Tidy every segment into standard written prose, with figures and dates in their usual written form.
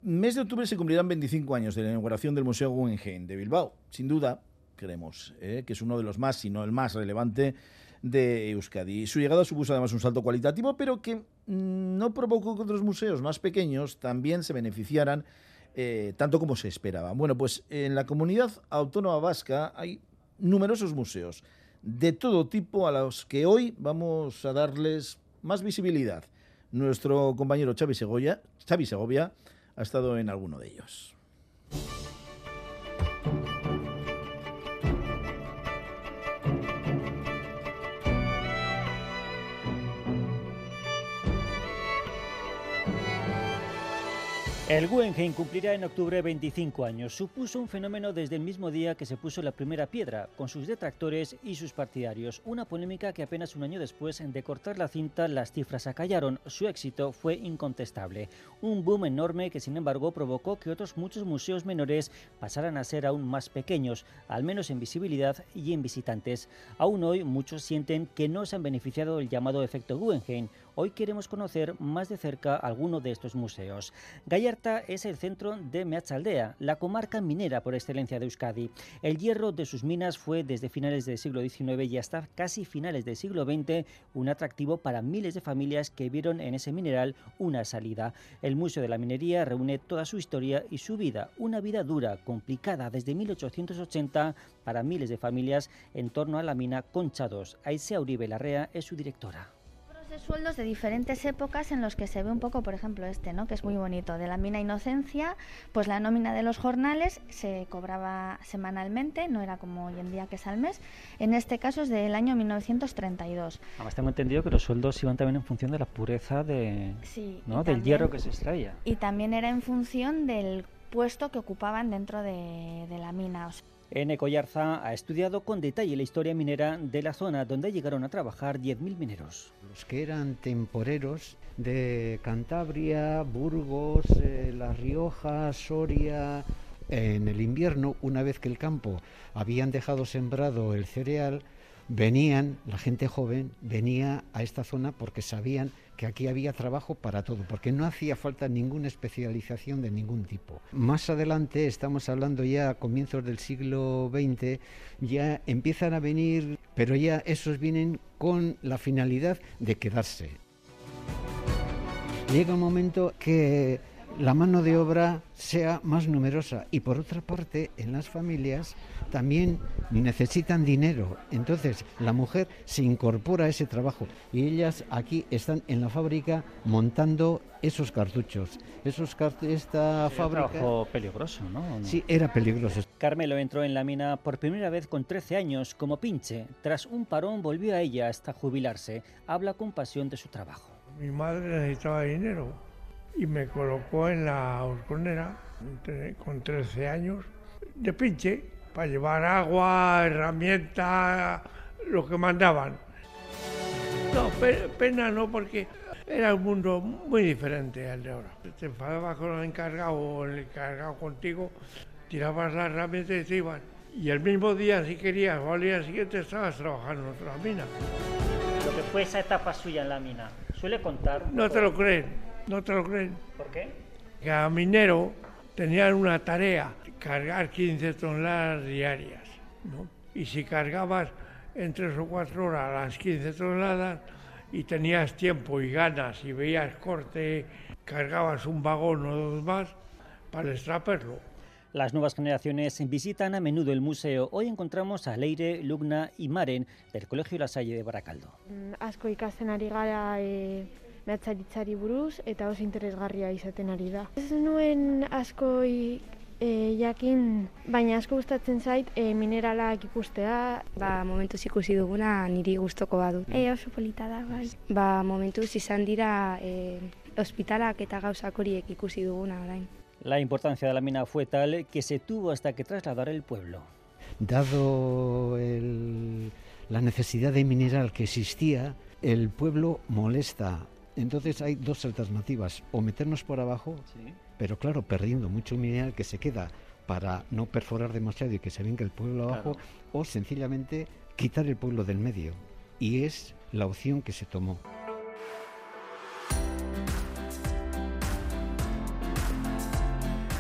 mes de octubre se cumplirán 25 años de la inauguración del Museo Guggenheim de Bilbao. Sin duda, creemos que es uno de los más, si no el más relevante de Euskadi. Su llegada supuso además un salto cualitativo, pero que no provocó que otros museos más pequeños también se beneficiaran tanto como se esperaba. Bueno, pues en la comunidad autónoma vasca hay numerosos museos de todo tipo a los que hoy vamos a darles más visibilidad. Nuestro compañero Xavi Segovia ha estado en alguno de ellos. El Guggenheim cumplirá en octubre 25 años. Supuso un fenómeno desde el mismo día que se puso la primera piedra, con sus detractores y sus partidarios. Una polémica que apenas un año después de cortar la cinta las cifras acallaron. Su éxito fue incontestable. Un boom enorme que sin embargo provocó que otros muchos museos menores pasaran a ser aún más pequeños, al menos en visibilidad y en visitantes. Aún hoy muchos sienten que no se han beneficiado del llamado efecto Guggenheim. Hoy queremos conocer más de cerca alguno de estos museos. Gallarta es el centro de Meatzaldea, la comarca minera por excelencia de Euskadi. El hierro de sus minas fue desde finales del siglo XIX y hasta casi finales del siglo XX un atractivo para miles de familias que vieron en ese mineral una salida. El Museo de la Minería reúne toda su historia y su vida, una vida dura, complicada desde 1880 para miles de familias en torno a la mina Concha II. Aisea Uribe Larrea es su directora. De sueldos de diferentes épocas en los que se ve un poco, por ejemplo, ¿no? Que es muy bonito, de la mina Inocencia, pues la nómina de los jornales se cobraba semanalmente, no era como hoy en día que es al mes. En este caso es del año 1932. Además tengo entendido que los sueldos iban también en función de la pureza del hierro que se extraía. Y también era en función del puesto que ocupaban dentro de la mina. Ene Collarza ha estudiado con detalle la historia minera de la zona donde llegaron a trabajar 10.000 mineros. Los que eran temporeros de Cantabria, Burgos, La Rioja, Soria, en el invierno, una vez que el campo habían dejado sembrado el cereal, la gente joven venía a esta zona porque sabían que aquí había trabajo para todo, porque no hacía falta ninguna especialización de ningún tipo. Más adelante, estamos hablando ya a comienzos del siglo XX, ya empiezan a venir, pero ya esos vienen con la finalidad de quedarse. Llega un momento que la mano de obra sea más numerosa y por otra parte en las familias también necesitan dinero, entonces la mujer se incorpora a ese trabajo y ellas aquí están en la fábrica montando esos cartuchos. Esta fábrica... Un trabajo peligroso, ¿no? Sí, era peligroso. Carmelo entró en la mina por primera vez con 13 años como pinche. Tras un parón volvió a ella hasta jubilarse. Habla con pasión de su trabajo. Mi madre necesitaba dinero y me colocó en la horconera con 13 años de pinche para llevar agua, herramientas, lo que mandaban. No, pena no, porque era un mundo muy diferente al de ahora. Te enfadabas con el encargado o el encargado contigo, tirabas la herramienta y te iban. Y el mismo día, si querías, o al día siguiente estabas trabajando en otra mina. Lo que fue esa etapa suya en la mina, ¿suele contar? No te lo creen, no te lo creen. ¿Por qué? Cada minero tenía una tarea, cargar 15 toneladas diarias, ¿no? Y si cargabas en 3 o 4 horas las 15 toneladas y tenías tiempo y ganas y veías corte, cargabas un vagón o dos más para extraperlo. Las nuevas generaciones visitan a menudo el museo. Hoy encontramos a Leire, Lugna y Maren del Colegio La Salle de Barakaldo. Asko ikasten ari gara meatzaritzari buruz eta oso interesgarria izaten ari da. Ez nuen asko jakin, baina asko gustatzen zait mineralak ikustea. Momentuz ikusi duguna niri gustoko badu. Oso polita da, bai. Momentuz izan dira ospitalak eta gauzak horiek ikusi duguna orain. La importancia de la mina fue tal que se tuvo hasta que trasladar el pueblo. Dado la necesidad de mineral que existía, el pueblo molesta. Entonces hay dos alternativas, o meternos por abajo, sí, pero claro, perdiendo mucho mineral que se queda para no perforar demasiado y que se venga el pueblo abajo, claro, o sencillamente quitar el pueblo del medio. Y es la opción que se tomó.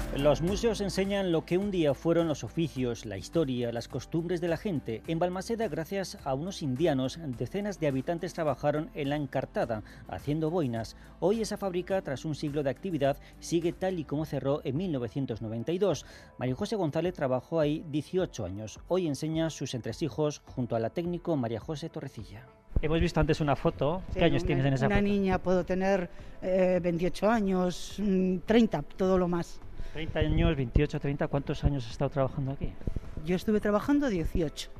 Los museos enseñan lo que un día fueron los oficios, la historia, las costumbres de la gente. En Balmaseda, gracias a unos indianos, decenas de habitantes trabajaron en la encartada, haciendo boinas. Hoy esa fábrica, tras un siglo de actividad, sigue tal y como cerró en 1992. María José González trabajó ahí 18 años. Hoy enseña sus entresijos junto a la técnico María José Torrecilla. Hemos visto antes una foto. ¿Qué años tienes en esa foto? Una niña, puedo tener 28 años, 30, todo lo más. 30 años, 28, 30, ¿cuántos años has estado trabajando aquí? Yo estuve trabajando 18.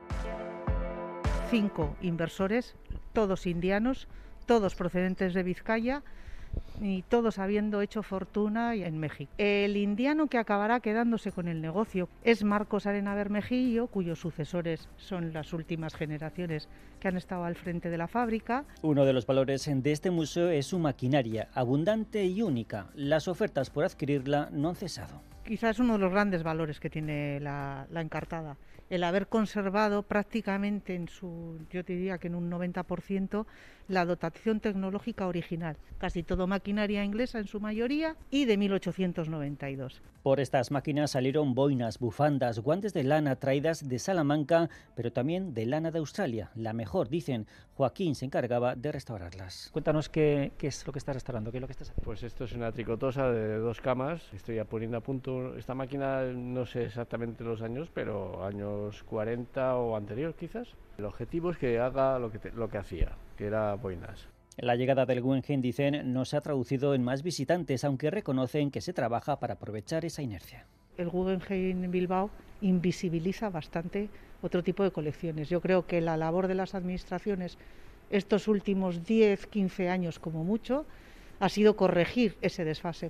5 inversores, todos indianos, todos procedentes de Vizcaya y todos habiendo hecho fortuna en México. El indiano que acabará quedándose con el negocio es Marcos Arena Bermejillo, cuyos sucesores son las últimas generaciones que han estado al frente de la fábrica. Uno de los valores de este museo es su maquinaria, abundante y única. Las ofertas por adquirirla no han cesado. Quizás uno de los grandes valores que tiene la encartada, el haber conservado prácticamente yo te diría que en un 90%, la dotación tecnológica original. Casi todo maquinaria inglesa en su mayoría y de 1892. Por estas máquinas salieron boinas, bufandas, guantes de lana traídas de Salamanca, pero también de lana de Australia. La mejor, dicen. Joaquín se encargaba de restaurarlas. Cuéntanos qué es lo que estás restaurando, qué es lo que estás haciendo. Pues esto es una tricotosa de 2 camas. Estoy ya poniendo a punto esta máquina, no sé exactamente los años, pero años 40 o anterior quizás. El objetivo es que haga lo que hacía, que era boinas. La llegada del Guggenheim, dicen, no se ha traducido en más visitantes, aunque reconocen que se trabaja para aprovechar esa inercia. El Guggenheim Bilbao invisibiliza bastante otro tipo de colecciones. Yo creo que la labor de las administraciones estos últimos 10, 15 años como mucho ha sido corregir ese desfase.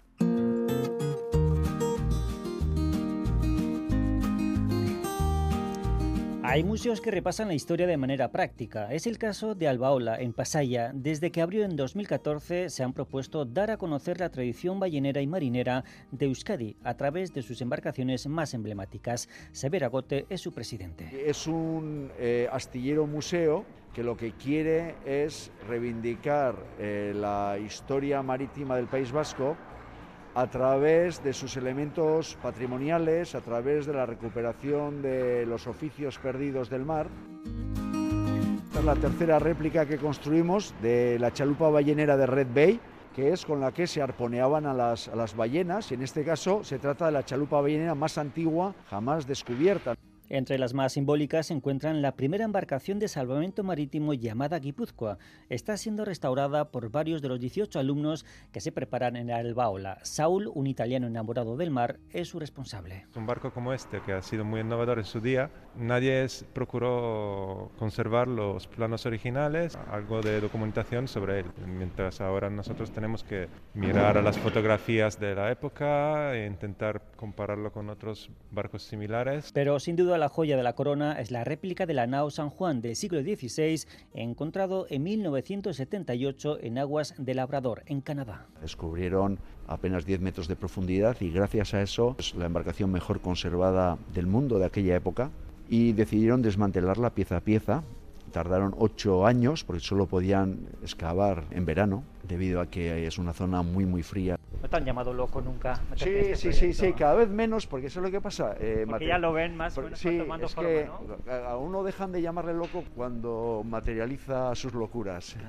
Hay museos que repasan la historia de manera práctica. Es el caso de Albaola, en Pasaia. Desde que abrió en 2014 se han propuesto dar a conocer la tradición ballenera y marinera de Euskadi a través de sus embarcaciones más emblemáticas. Xabier Agote es su presidente. Es un astillero museo que lo que quiere es reivindicar la historia marítima del País Vasco a través de sus elementos patrimoniales, a través de la recuperación de los oficios perdidos del mar. Esta es la tercera réplica que construimos de la chalupa ballenera de Red Bay, que es con la que se arponeaban a las ballenas, y en este caso se trata de la chalupa ballenera más antigua jamás descubierta. Entre las más simbólicas se encuentran la primera embarcación de salvamento marítimo llamada Guipúzcoa. Está siendo restaurada por varios de los 18 alumnos que se preparan en Albaola. Saúl, un italiano enamorado del mar, es su responsable. Un barco como este, que ha sido muy innovador en su día, nadie procuró conservar los planos originales, algo de documentación sobre él, mientras ahora nosotros tenemos que mirar a las fotografías de la época e intentar compararlo con otros barcos similares. Pero sin duda la joya de la corona es la réplica de la nao San Juan del siglo XVI, encontrado en 1978 en aguas de Labrador, en Canadá. Descubrieron apenas 10 metros de profundidad y gracias a eso es la embarcación mejor conservada del mundo de aquella época, y decidieron desmantelarla pieza a pieza. Tardaron 8 años porque solo podían excavar en verano debido a que es una zona muy fría. ¿No te han llamado loco nunca? Sí, cada vez menos, porque eso es lo que pasa. Porque ya lo ven más o menos tomando forma, ¿no? A uno dejan de llamarle loco cuando materializa sus locuras.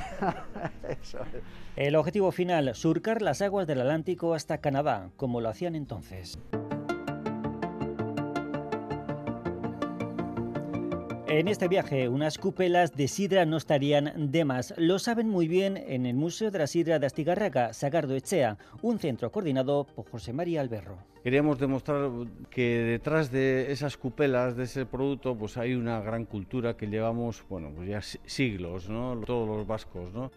Eso. El objetivo final, surcar las aguas del Atlántico hasta Canadá, como lo hacían entonces. En este viaje, unas cupelas de sidra no estarían de más. Lo saben muy bien en el Museo de la Sidra de Astigarraga, Sagardo Echea, un centro coordinado por José María Alberro. Queríamos demostrar que detrás de esas cupelas, de ese producto, pues hay una gran cultura que llevamos, bueno, pues ya siglos, ¿no? Todos los vascos, ¿no?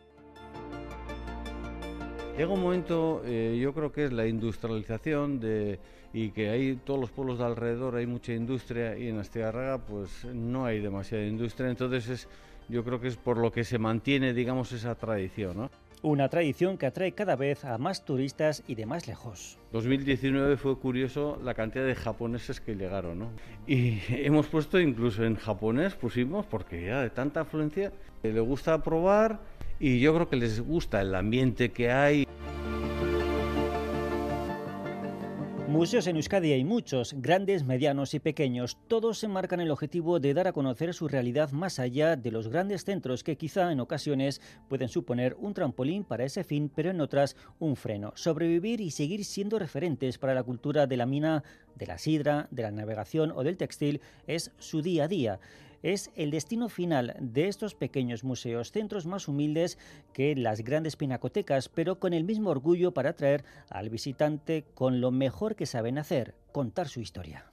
Llega un momento, yo creo que es la industrialización y que hay todos los pueblos de alrededor, hay mucha industria, y en Astigarraga pues no hay demasiada industria, entonces yo creo que es por lo que se mantiene, digamos, esa tradición, ¿no? Una tradición que atrae cada vez a más turistas y de más lejos. 2019 fue curioso la cantidad de japoneses que llegaron, ¿no? Y hemos puesto incluso en japonés, pusimos, porque ya de tanta afluencia, les gusta probar y yo creo que les gusta el ambiente que hay. Museos en Euskadi hay muchos, grandes, medianos y pequeños. Todos se marcan el objetivo de dar a conocer su realidad más allá de los grandes centros que quizá en ocasiones pueden suponer un trampolín para ese fin, pero en otras un freno. Sobrevivir y seguir siendo referentes para la cultura de la mina, de la sidra, de la navegación o del textil es su día a día. Es el destino final de estos pequeños museos, centros más humildes que las grandes pinacotecas, pero con el mismo orgullo para atraer al visitante con lo mejor que saben hacer, contar su historia.